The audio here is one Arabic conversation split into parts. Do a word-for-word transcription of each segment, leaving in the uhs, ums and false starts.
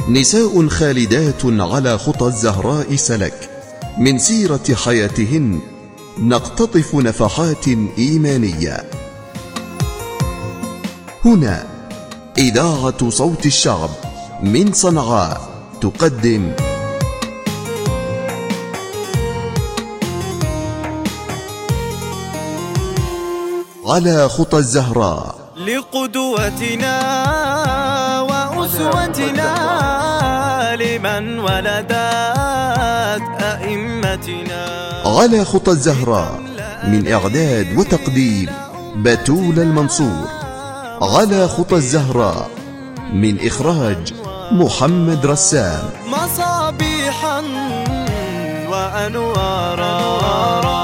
نساء خالدات على خطى الزهراء سلك، من سيرة حياتهن نقتطف نفحات إيمانية. هنا إذاعة صوت الشعب من صنعاء تقدم على خطى الزهراء، لقدوتنا وأسوتنا لمن ولدت أئمتنا. على خطى الزهراء من إعداد وتقديم بتول المنصور. على خطى الزهراء من إخراج محمد رسام. مصابيحا وأنوارا.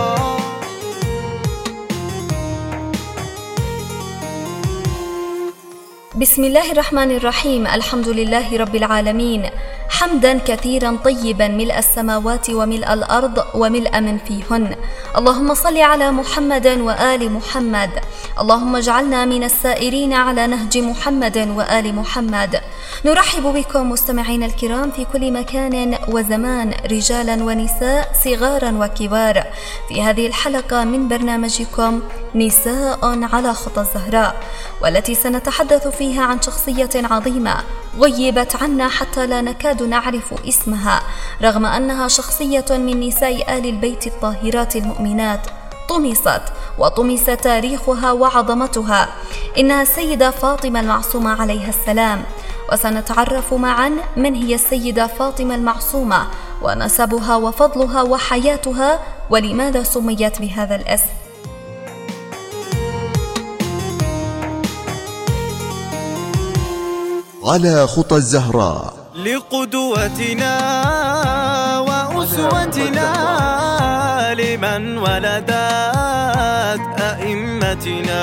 بسم الله الرحمن الرحيم. الحمد لله رب العالمين، حمدا كثيرا طيبا ملء السماوات وملء الأرض وملء من فيهن. اللهم صل على محمد وآل محمد. اللهم اجعلنا من السائرين على نهج محمد وآل محمد. نرحب بكم مستمعين الكرام في كل مكان وزمان، رجالا ونساء، صغارا وكبار، في هذه الحلقة من برنامجكم نساء على خطى الزهراء، والتي سنتحدث فيها عن شخصية عظيمة غيبت عنا حتى لا نكاد نعرف اسمها، رغم أنها شخصية من نساء آل البيت الطاهرات المؤمنات. طمست وطمس تاريخها وعظمتها. إنها السيدة فاطمة المعصومة عليها السلام، وسنتعرف معا من هي السيدة فاطمة المعصومة ونسبها وفضلها وحياتها، ولماذا سميت بهذا الاسم. على خطى الزهراء، لقدوتنا وأسوتنا لمن ولدت أئمتنا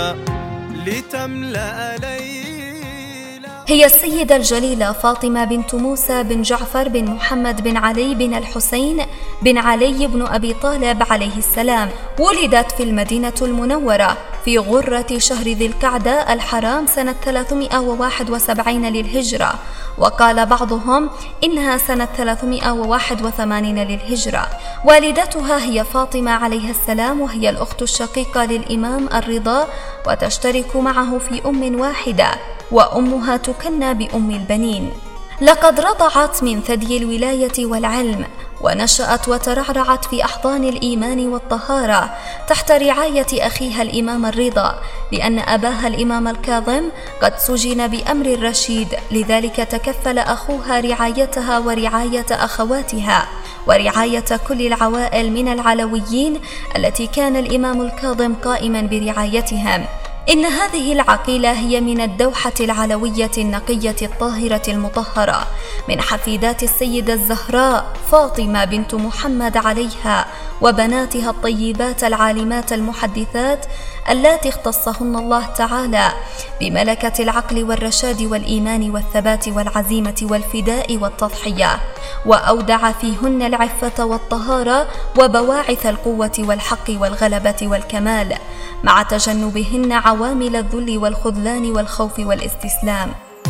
لتملأ ليلا. هي السيدة الجليلة فاطمة بنت موسى بن جعفر بن محمد بن علي بن الحسين بن علي بن أبي طالب عليه السلام. ولدت في المدينة المنورة في غرة شهر ذي القعدة الحرام سنة ثلاثمائة وواحد وسبعين للهجرة، وقال بعضهم إنها سنة ثلاثمائة وواحد وثمانين للهجرة. والدتها هي فاطمة عليها السلام، وهي الأخت الشقيقة للإمام الرضا، وتشترك معه في أم واحدة، وأمها تكنى بأم البنين. لقد رضعت من ثدي الولاية والعلم، ونشأت وترعرعت في أحضان الإيمان والطهارة تحت رعاية أخيها الإمام الرضا، لأن أباها الإمام الكاظم قد سجن بأمر الرشيد، لذلك تكفل أخوها رعايتها ورعاية أخواتها ورعاية كل العوائل من العلويين التي كان الإمام الكاظم قائما برعايتهم. إن هذه العقيلة هي من الدوحة العلوية النقية الطاهرة المطهرة، من حفيدات السيدة الزهراء فاطمة بنت محمد عليها، وبناتها الطيبات العالمات المحدثات اللاتي اختصهن الله تعالى بملكة العقل والرشاد والإيمان والثبات والعزيمة والفداء والتضحية، وأودع فيهن العفة والطهارة وبواعث القوة والحق والغلبة والكمال، مع تجنبهن عوامل الذل والخذلان والخوف والاستسلام.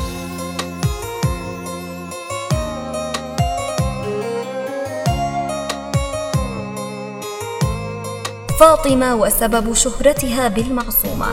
فاطمة وسبب شهرتها بالمعصومة.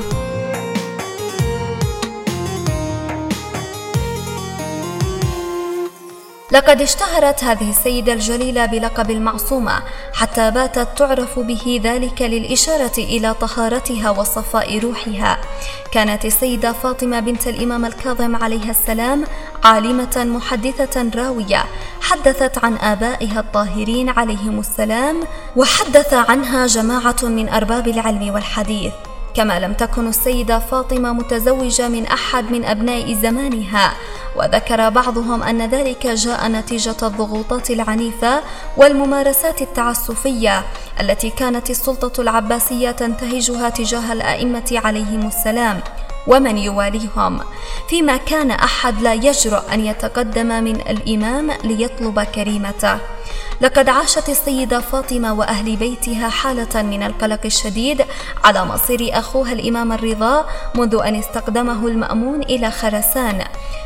لقد اشتهرت هذه السيدة الجليلة بلقب المعصومة، حتى باتت تعرف به، ذلك للإشارة إلى طهارتها وصفاء روحها. كانت السيدة فاطمة بنت الإمام الكاظم عليها السلام عالمة محدثة راوية، حدثت عن آبائها الطاهرين عليهم السلام، وحدث عنها جماعة من أرباب العلم والحديث. كما لم تكن السيدة فاطمة متزوجة من أحد من أبناء زمانها، وذكر بعضهم أن ذلك جاء نتيجة الضغوطات العنيفة والممارسات التعسفية التي كانت السلطة العباسية تنتهجها تجاه الأئمة عليهم السلام ومن يواليهم، فيما كان أحد لا يجرؤ أن يتقدم من الإمام ليطلب كريمته. لقد عاشت السيدة فاطمة وأهل بيتها حالة من القلق الشديد على مصير أخوها الإمام الرضا منذ أن استقدمه المأمون إلى خراسان،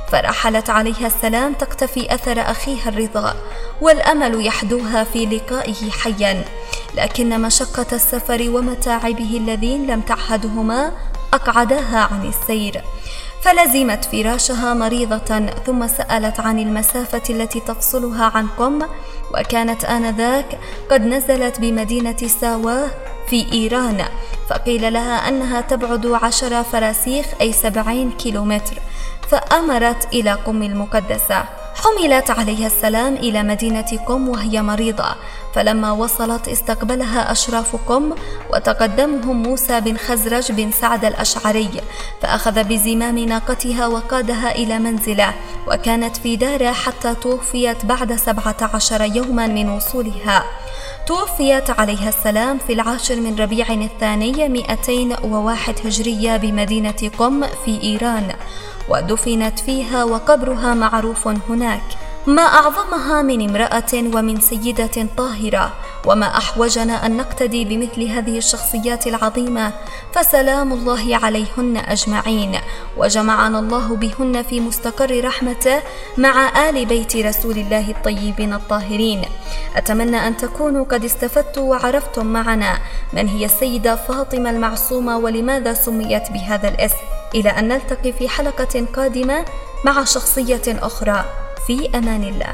فرحلت عليها السلام تقتفي أثر أخيها الرضا، والأمل يحدوها في لقائه حيا، لكن مشقة السفر ومتاعبه الذين لم تعهدهما أقعداها عن السير، فلزمت فراشها مريضة، ثم سألت عن المسافة التي تفصلها عن قم، وكانت آنذاك قد نزلت بمدينة ساواه في إيران، فقيل لها أنها تبعد عشر فراسيخ أي سبعين كيلومتر، فأمرت إلى قم المقدسة. حملت عليها السلام إلى مدينة قم وهي مريضة، فلما وصلت استقبلها أشراف قم، وتقدمهم موسى بن خزرج بن سعد الأشعري، فأخذ بزمام ناقتها وقادها إلى منزله، وكانت في داره حتى توفيت بعد سبعة عشر يوما من وصولها. توفيت عليها السلام في العاشر من ربيع الثاني مئتين وواحد هجرية بمدينة قم في إيران، ودفنت فيها وقبرها معروف هناك. ما أعظمها من امرأة ومن سيدة طاهرة، وما أحوجنا أن نقتدي بمثل هذه الشخصيات العظيمة، فسلام الله عليهن أجمعين، وجمعنا الله بهن في مستقر رحمته مع آل بيت رسول الله الطيبين الطاهرين. أتمنى أن تكونوا قد استفدتوا وعرفتم معنا من هي السيدة فاطمة المعصومة ولماذا سميت بهذا الاسم. إلى أن نلتقي في حلقة قادمة مع شخصية أخرى، في أمان الله.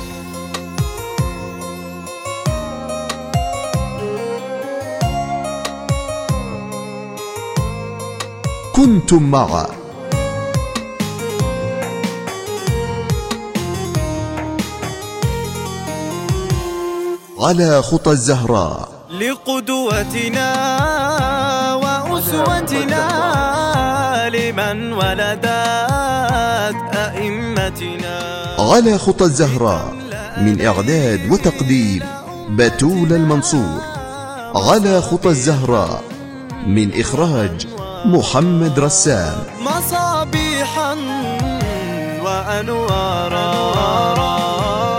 كنتم مع على خطى الزهراء لقدوتنا وأسوتنا لمن ولدت أئمتنا. على خطى الزهراء من إعداد وتقديم بتول المنصور. على خطى الزهراء من إخراج محمد رسام. مصابيحا وأنوارا